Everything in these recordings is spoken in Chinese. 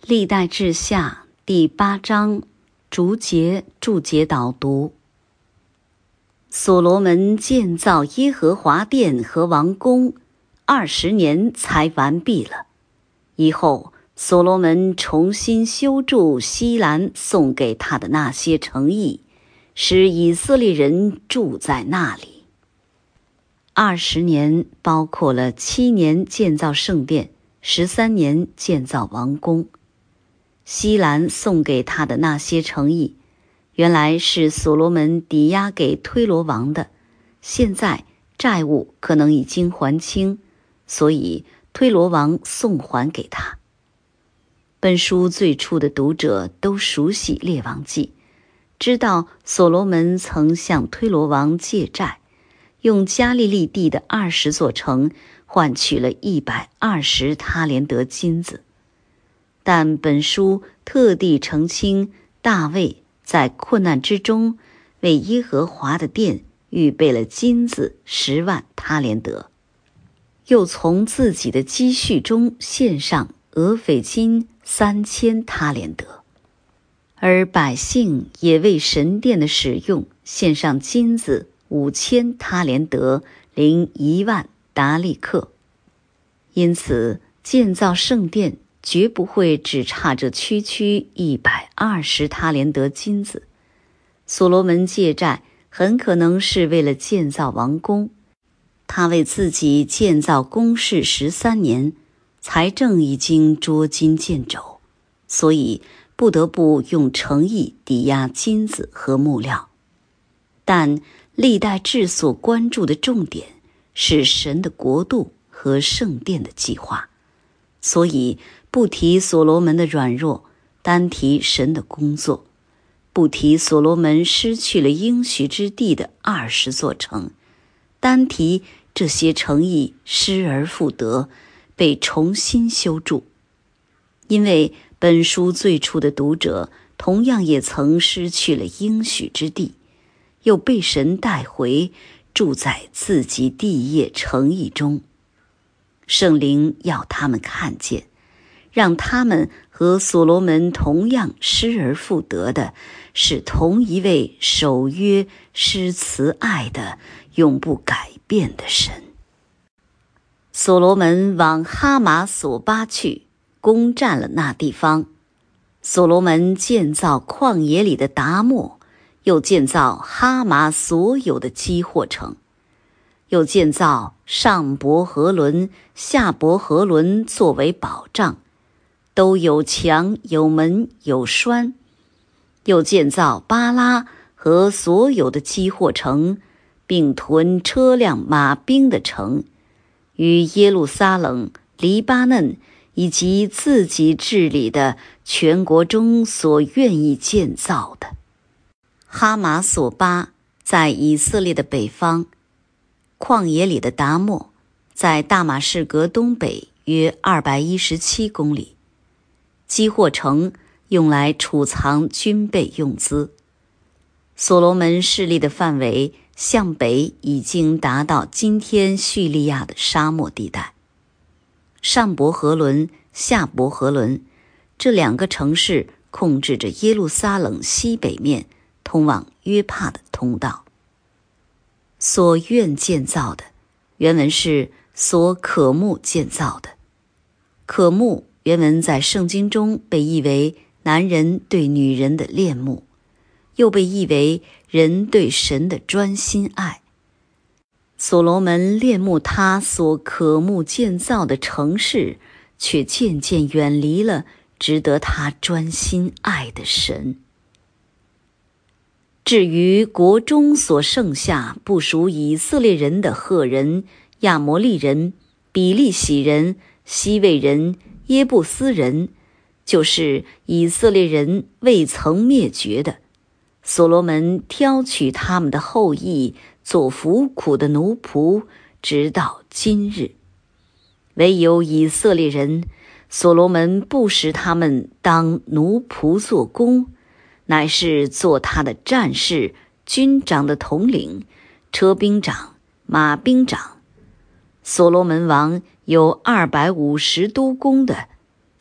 历代志下第8章注解导读。所罗门建造耶和华殿和王宫20年才完毕了。以后所罗门重新修筑西兰送给他的那些城邑，使以色列人住在那里。20年包括了7年建造圣殿，13年建造王宫。西兰送给他的那些城邑，原来是所罗门抵押给推罗王的，现在债务可能已经还清，所以推罗王送还给他。本书最初的读者都熟悉列王记，知道所罗门曾向推罗王借债，用加利利地的20座城换取了120他连得金子。但本书特地澄清大卫在困难之中为耶和华的殿预备了金子10万他连得，又从自己的积蓄中献上俄斐金3000他连得，而百姓也为神殿的使用献上金子5000他连得零1万达利克。因此建造圣殿绝不会只差这区120他连得金子。所罗门借债很可能是为了建造王宫，他为自己建造宫室13年，财政已经捉襟见肘，所以不得不用诚意抵押金子和木料。但历代志所关注的重点是神的国度和圣殿的计划，所以不提所罗门的软弱，单提神的工作；不提所罗门失去了应许之地的20座城，单提这些城邑失而复得，被重新修筑。因为本书最初的读者同样也曾失去了应许之地，又被神带回住在自己地业城邑中。圣灵要他们看见，让他们和所罗门同样失而复得的是同一位守约施慈爱的永不改变的神。所罗门往哈马索巴去，攻占了那地方。所罗门建造旷野里的达莫，又建造哈马所有的基货城，又建造上伯和伦、下伯和伦作为保障，都有墙有门有栓，又建造巴拉和所有的基货城，并屯车辆马兵的城，与耶路撒冷、黎巴嫩以及自己治理的全国中所愿意建造的。哈马索巴在以色列的北方，旷野里的达莫在大马士革东北约217公里。基货城用来储藏军备用资。所罗门势力的范围向北已经达到今天叙利亚的沙漠地带。上伯和伦、下伯和伦这2个城市控制着耶路撒冷西北面通往约帕的通道。所愿建造的，原文是所渴慕建造的。渴慕原文在圣经中被译为男人对女人的恋慕，又被译为人对神的专心爱。所罗门恋慕他所渴慕建造的城市，却渐渐远离了值得他专心爱的神。至于国中所剩下不属以色列人的赫人、亚摩利人、比利洗人、西魏人、耶布斯人，就是以色列人未曾灭绝的，所罗门挑取他们的后裔做服苦的奴仆，直到今日。唯有以色列人，所罗门不使他们当奴仆做工，乃是做他的战士、军长的统领、车兵长、马兵长。所罗门王有250督工的，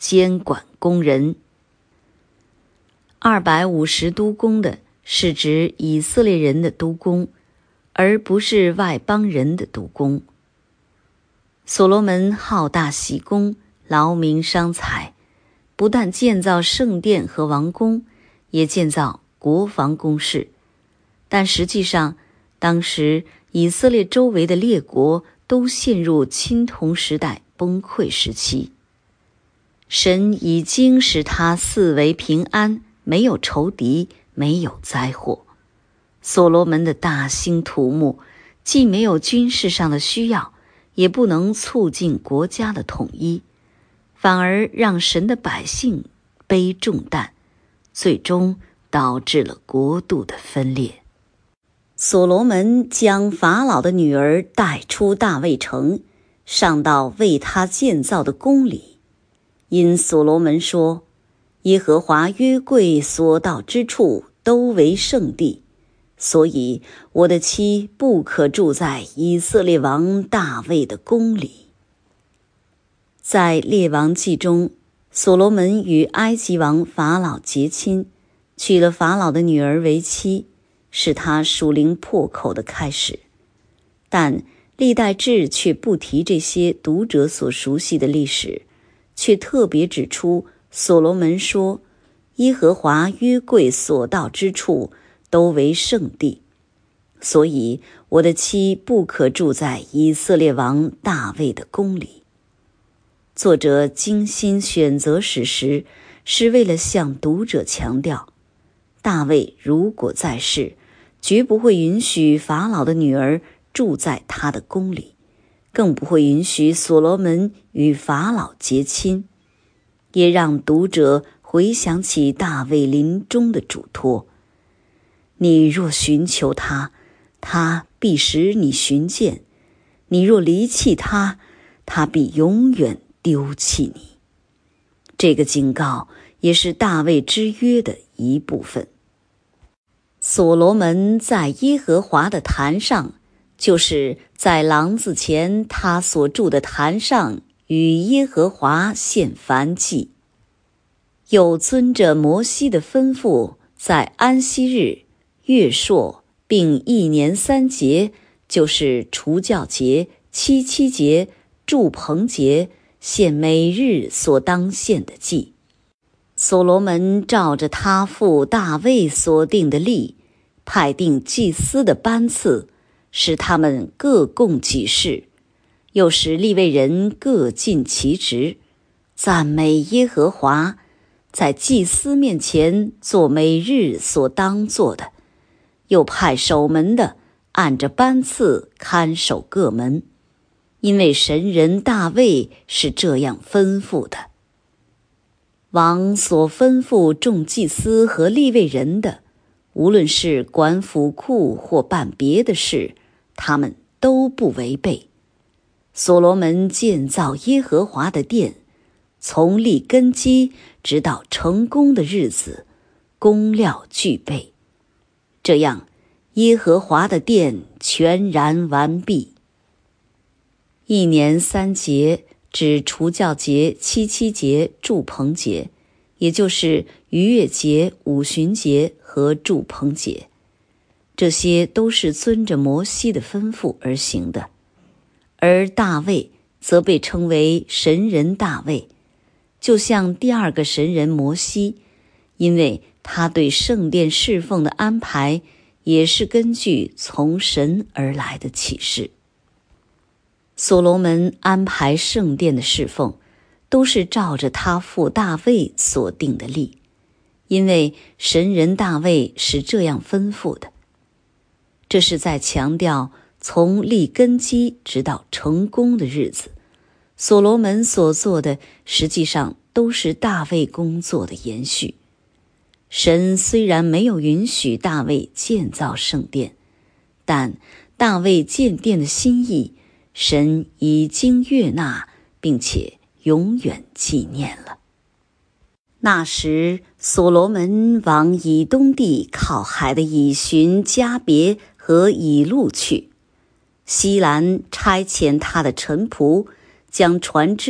监管工人。250督工的是指以色列人的督工，而不是外邦人的督工。所罗门好大喜功，劳民伤财，不但建造圣殿和王宫，也建造国防工事。但实际上，当时以色列周围的列国都陷入青铜时代崩溃时期。神已经使他四围平安，没有仇敌，没有灾祸。所罗门的大兴土木，既没有军事上的需要，也不能促进国家的统一，反而让神的百姓背重担，最终导致了国度的分裂。所罗门将法老的女儿带出大卫城，上到为他建造的宫里，因所罗门说，耶和华约柜所到之处都为圣地，所以我的妻不可住在以色列王大卫的宫里。在列王记中，所罗门与埃及王法老结亲，娶了法老的女儿为妻，是他属灵破口的开始。但历代志却不提这些读者所熟悉的历史，却特别指出所罗门说，耶和华约柜所到之处都为圣地，所以我的妻不可住在以色列王大卫的宫里。作者精心选择史实，是为了向读者强调，大卫如果在世，绝不会允许法老的女儿住在他的宫里，更不会允许所罗门与法老结亲，也让读者回想起大卫临终的嘱托：你若寻求他，他必使你寻见；你若离弃他，他必永远丢弃你。这个警告也是大卫之约的一部分。所罗门在耶和华的坛上，就是在廊子前他所住的坛上，与耶和华献燔祭。又遵着摩西的吩咐，在安息日、月朔并1年3节，就是除酵节、七七节、住棚节，献每日所当献的祭。所罗门照着他父大卫所定的例，派定祭司的班次，使他们各供己事，又使利未人各尽其职，赞美耶和华，在祭司面前做每日所当做的，又派守门的按着班次看守各门，因为神人大卫是这样吩咐的。王所吩咐众祭司和利未人的，无论是管府库或办别的事，他们都不违背。所罗门建造耶和华的殿，从立根基直到成功的日子，工料俱备，这样耶和华的殿全然完毕。1年3节指除酵节、七七节、住棚节，也就是逾越节、五旬节和住棚节，这些都是遵着摩西的吩咐而行的。而大卫则被称为神人大卫，就像第二个神人摩西，因为他对圣殿侍奉的安排也是根据从神而来的启示。所罗门安排圣殿的侍奉，都是照着他父大卫所定的例，因为神人大卫是这样吩咐的。这是在强调从立根基直到成功的日子，所罗门所做的实际上都是大卫工作的延续。神虽然没有允许大卫建造圣殿，但大卫建殿的心意，神已经悦纳，并且永远纪念了。那时，所罗门往以东地靠海的以寻、加别和以路去。西兰差遣他的臣仆，将船只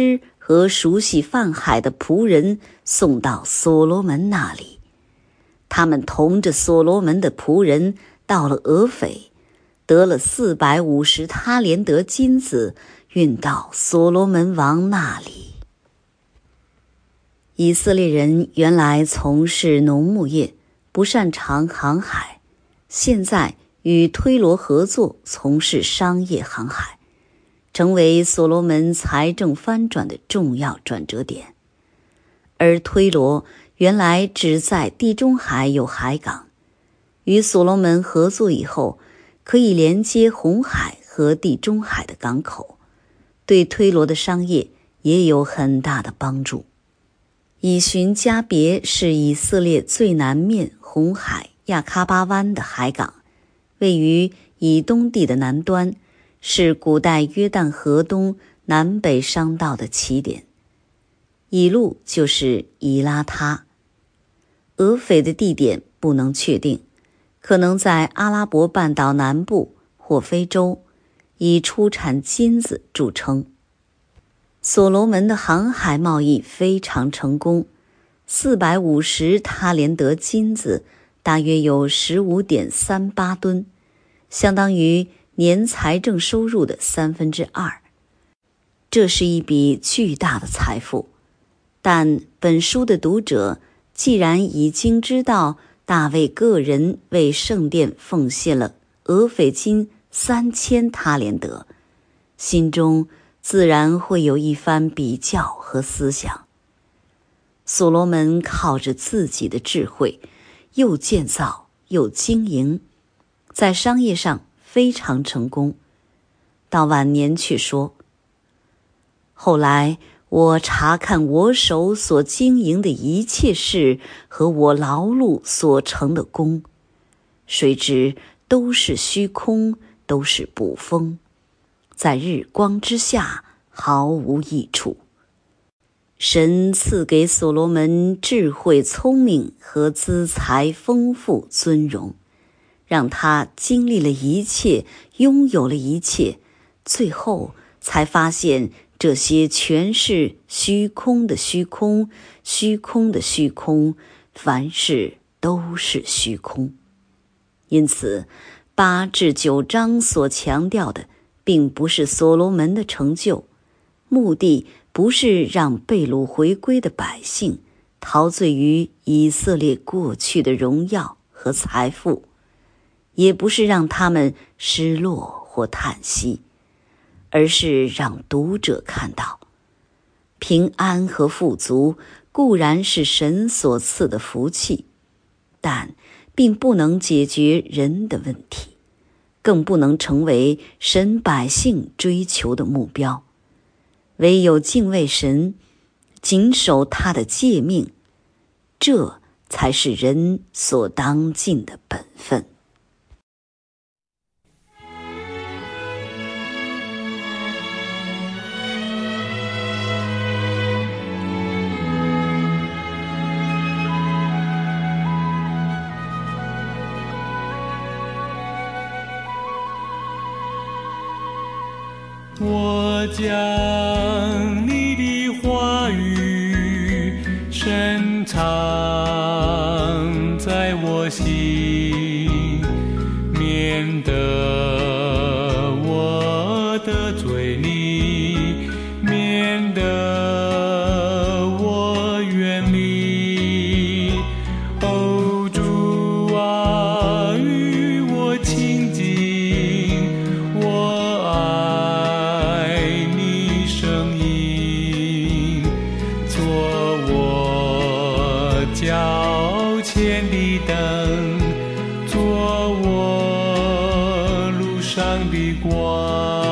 和熟悉泛海的仆人送到所罗门那里。他们同着所罗门的仆人到了俄斐，得了450他连得金子，运到所罗门王那里。以色列人原来从事农牧业，不擅长航海，现在与推罗合作，从事商业航海，成为所罗门财政翻转的重要转折点。而推罗原来只在地中海有海港，与所罗门合作以后，可以连接红海和地中海的港口，对推罗的商业也有很大的帮助。以寻加别是以色列最南面红海亚喀巴湾的海港，位于以东地的南端，是古代约旦河东南北商道的起点。以路就是以拉他。俄斐的地点不能确定，可能在阿拉伯半岛南部或非洲，以出产金子著称。所罗门的航海贸易非常成功，450他连得金子大约有 15.38 吨，相当于年财政收入的2/3。这是一笔巨大的财富，但本书的读者既然已经知道大卫个人为圣殿奉献了俄斐金3000他连得，心中自然会有一番比较和思想。所罗门靠着自己的智慧，又建造又经营，在商业上非常成功。到晚年却说，后来我查看我手所经营的一切事和我劳碌所成的功，谁知都是虚空，都是捕风，在日光之下毫无益处。神赐给所罗门智慧、聪明和资财丰富、尊荣，让他经历了一切，拥有了一切，最后才发现这些全是虚空的虚空，虚空的虚空，凡事都是虚空。因此8至9章所强调的并不是所罗门的成就，目的不是让被掳回归的百姓陶醉于以色列过去的荣耀和财富，也不是让他们失落或叹息，而是让读者看到，平安和富足固然是神所赐的福气，但并不能解决人的问题，更不能成为神百姓追求的目标。唯有敬畏神，谨守他的诫命，这才是人所当尽的本分。 我将你的话语深藏在我心，免得我得罪你，免得我远离。哦，主啊，与我亲近，我爱你声音，做我脚前的灯，做我路上的光。